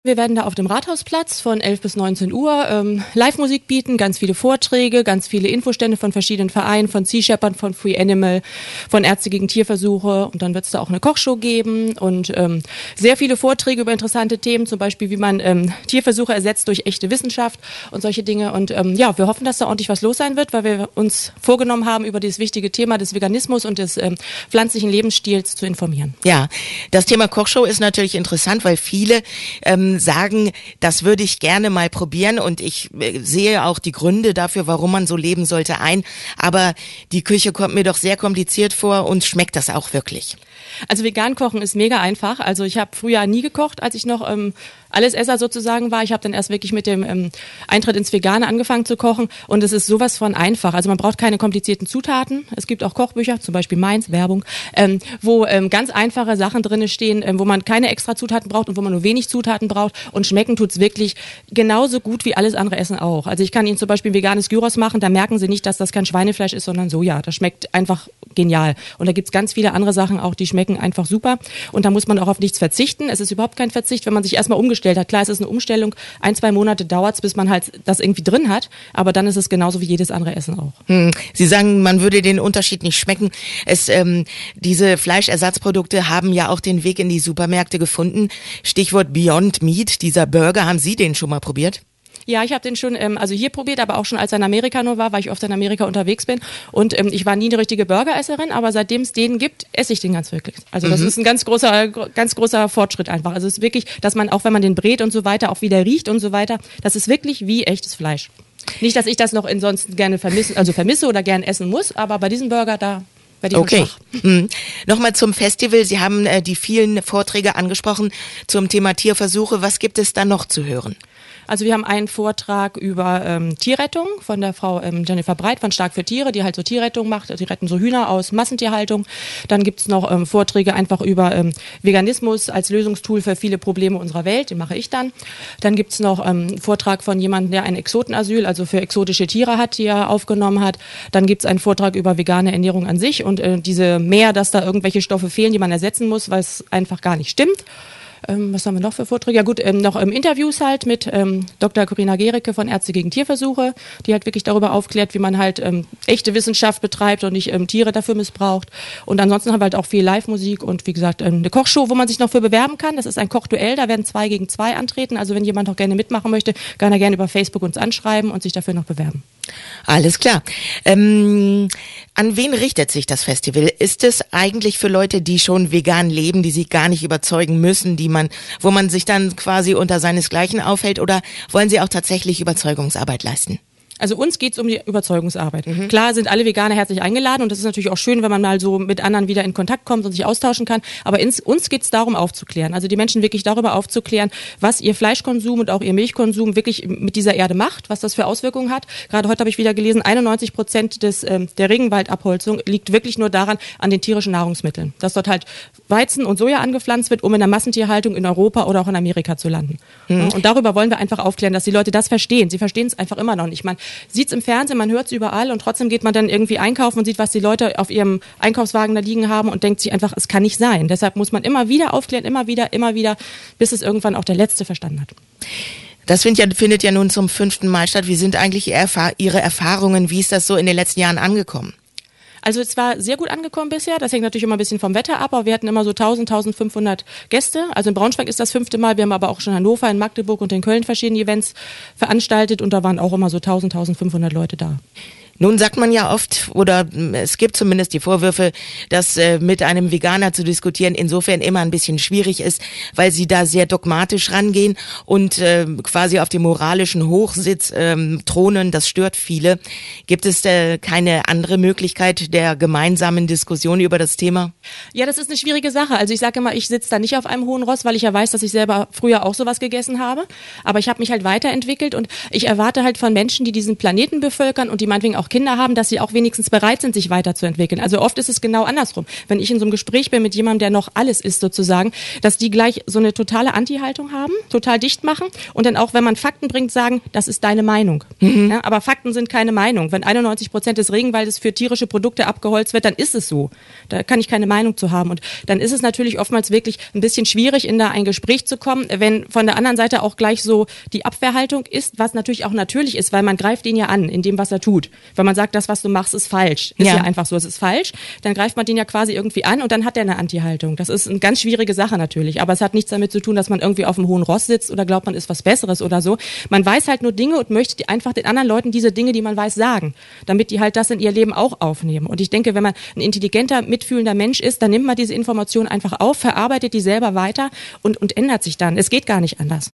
Wir werden da auf dem Rathausplatz von 11 bis 19 Uhr Live-Musik bieten, ganz viele Vorträge, ganz viele Infostände von verschiedenen Vereinen, von Sea Shepherd, von Free Animal, von Ärzte gegen Tierversuche, und dann wird es da auch eine Kochshow geben und sehr viele Vorträge über interessante Themen, zum Beispiel wie man Tierversuche ersetzt durch echte Wissenschaft und solche Dinge, und ja, wir hoffen, dass da ordentlich was los sein wird, weil wir uns vorgenommen haben, über dieses wichtige Thema des Veganismus und des pflanzlichen Lebensstils zu informieren. Ja, das Thema Kochshow ist natürlich interessant, weil viele sagen, das würde ich gerne mal probieren, und ich sehe auch die Gründe dafür, warum man so leben sollte, aber die Küche kommt mir doch sehr kompliziert vor, und schmeckt das auch wirklich? Also vegan kochen ist mega einfach. Also ich habe früher nie gekocht, als ich noch Allesesser sozusagen war. Ich habe dann erst wirklich mit dem Eintritt ins Vegane angefangen zu kochen, und es ist sowas von einfach. Also man braucht keine komplizierten Zutaten. Es gibt auch Kochbücher, zum Beispiel meins, Werbung, wo ganz einfache Sachen drin stehen, wo man keine extra Zutaten braucht und wo man nur wenig Zutaten braucht, und schmecken tut's wirklich genauso gut wie alles andere Essen auch. Also ich kann Ihnen zum Beispiel ein veganes Gyros machen, da merken Sie nicht, dass das kein Schweinefleisch ist, sondern Soja. Das schmeckt einfach genial. Und da gibt's ganz viele andere Sachen auch, die schmecken einfach super, und da muss man auch auf nichts verzichten. Es ist überhaupt kein Verzicht, wenn man sich erstmal umgestellt hat. Klar, es ist eine Umstellung, 1-2 Monate dauert's, bis man halt das irgendwie drin hat, aber dann ist es genauso wie jedes andere Essen auch. Sie sagen, man würde den Unterschied nicht schmecken. Diese Fleischersatzprodukte haben ja auch den Weg in die Supermärkte gefunden. Stichwort Beyond Meat, dieser Burger, haben Sie den schon mal probiert? Ja, ich habe den schon also hier probiert, aber auch schon als er in Amerika nur war, weil ich oft in Amerika unterwegs bin, und ich war nie eine richtige Burgeresserin, aber seitdem es den gibt, esse ich den ganz wirklich. Also das ist ein ganz großer Fortschritt einfach. Also es ist wirklich, dass man auch, wenn man den brät und so weiter, auch wieder riecht und so weiter, das ist wirklich wie echtes Fleisch. Nicht, dass ich das noch ansonsten gerne vermisse oder gern essen muss, aber bei diesem Burger, da werde ich okay. Nochmal zum Festival. Sie haben die vielen Vorträge angesprochen zum Thema Tierversuche. Was gibt es da noch zu hören? Also wir haben einen Vortrag über Tierrettung von der Frau Jennifer Breit von Stark für Tiere, die halt so Tierrettung macht. Die retten so Hühner aus Massentierhaltung. Dann gibt's noch Vorträge einfach über Veganismus als Lösungstool für viele Probleme unserer Welt. Den mache ich dann. Dann gibt's noch einen Vortrag von jemandem, der ein Exotenasyl, also für exotische Tiere hat, die er aufgenommen hat. Dann gibt's einen Vortrag über vegane Ernährung an sich und diese dass da irgendwelche Stoffe fehlen, die man ersetzen muss, weil es einfach gar nicht stimmt. Was haben wir noch für Vorträge? Ja gut, noch Interviews halt mit Dr. Corinna Gericke von Ärzte gegen Tierversuche, die halt wirklich darüber aufklärt, wie man halt echte Wissenschaft betreibt und nicht Tiere dafür missbraucht. Und ansonsten haben wir halt auch viel Live-Musik und wie gesagt eine Kochshow, wo man sich noch für bewerben kann. Das ist ein Kochduell, da werden 2 gegen 2 antreten. Also wenn jemand noch gerne mitmachen möchte, kann er gerne über Facebook uns anschreiben und sich dafür noch bewerben. Alles klar. An wen richtet sich das Festival? Ist es eigentlich für Leute, die schon vegan leben, die sich gar nicht überzeugen müssen, wo man sich dann quasi unter seinesgleichen aufhält, oder wollen Sie auch tatsächlich Überzeugungsarbeit leisten? Also uns geht's um die Überzeugungsarbeit. Klar sind alle Veganer herzlich eingeladen, und das ist natürlich auch schön, wenn man mal so mit anderen wieder in Kontakt kommt und sich austauschen kann. Aber uns geht's darum aufzuklären, also die Menschen wirklich darüber aufzuklären, was ihr Fleischkonsum und auch ihr Milchkonsum wirklich mit dieser Erde macht, was das für Auswirkungen hat. Gerade heute habe ich wieder gelesen, 91% der Regenwaldabholzung liegt wirklich nur daran, an den tierischen Nahrungsmitteln. Dass dort halt Weizen und Soja angepflanzt wird, um in der Massentierhaltung in Europa oder auch in Amerika zu landen. Und darüber wollen wir einfach aufklären, dass die Leute das verstehen. Sie verstehen es einfach immer noch nicht. Man sieht's im Fernsehen, man hört's überall, und trotzdem geht man dann irgendwie einkaufen und sieht, was die Leute auf ihrem Einkaufswagen da liegen haben und denkt sich einfach, es kann nicht sein. Deshalb muss man immer wieder aufklären, immer wieder, bis es irgendwann auch der Letzte verstanden hat. Das findet ja nun zum 5. Mal statt. Wie sind eigentlich Ihre Erfahrungen? Wie ist das so in den letzten Jahren angekommen? Also es war sehr gut angekommen bisher, das hängt natürlich immer ein bisschen vom Wetter ab, aber wir hatten immer so 1500 Gäste. Also in Braunschweig ist das 5. Mal, wir haben aber auch schon in Hannover, in Magdeburg und in Köln verschiedene Events veranstaltet, und da waren auch immer so 1500 Leute da. Nun sagt man ja oft, oder es gibt zumindest die Vorwürfe, dass mit einem Veganer zu diskutieren insofern immer ein bisschen schwierig ist, weil sie da sehr dogmatisch rangehen und quasi auf dem moralischen Hochsitz thronen. Das stört viele. Gibt es keine andere Möglichkeit der gemeinsamen Diskussion über das Thema? Ja, das ist eine schwierige Sache. Also ich sage immer, ich sitze da nicht auf einem hohen Ross, weil ich ja weiß, dass ich selber früher auch sowas gegessen habe. Aber ich habe mich halt weiterentwickelt, und ich erwarte halt von Menschen, die diesen Planeten bevölkern und die meinetwegen auch Kinder haben, dass sie auch wenigstens bereit sind, sich weiterzuentwickeln. Also oft ist es genau andersrum. Wenn ich in so einem Gespräch bin mit jemandem, der noch alles ist sozusagen, dass die gleich so eine totale Anti-Haltung haben, total dicht machen und dann auch, wenn man Fakten bringt, sagen, das ist deine Meinung. Ja, aber Fakten sind keine Meinung. Wenn 91% des Regenwaldes für tierische Produkte abgeholzt wird, dann ist es so. Da kann ich keine Meinung zu haben. Und dann ist es natürlich oftmals wirklich ein bisschen schwierig, in da ein Gespräch zu kommen, wenn von der anderen Seite auch gleich so die Abwehrhaltung ist, was natürlich auch natürlich ist, weil man greift ihn ja an, in dem, was er tut. Wenn man sagt, das, was du machst, ist falsch. Ist ja einfach so, es ist falsch. Dann greift man den ja quasi irgendwie an und dann hat er eine Anti-Haltung. Das ist eine ganz schwierige Sache natürlich. Aber es hat nichts damit zu tun, dass man irgendwie auf dem hohen Ross sitzt oder glaubt, man ist was Besseres oder so. Man weiß halt nur Dinge und möchte einfach den anderen Leuten diese Dinge, die man weiß, sagen, damit die halt das in ihr Leben auch aufnehmen. Und ich denke, wenn man ein intelligenter, mitfühlender Mensch ist, dann nimmt man diese Information einfach auf, verarbeitet die selber weiter und ändert sich dann. Es geht gar nicht anders.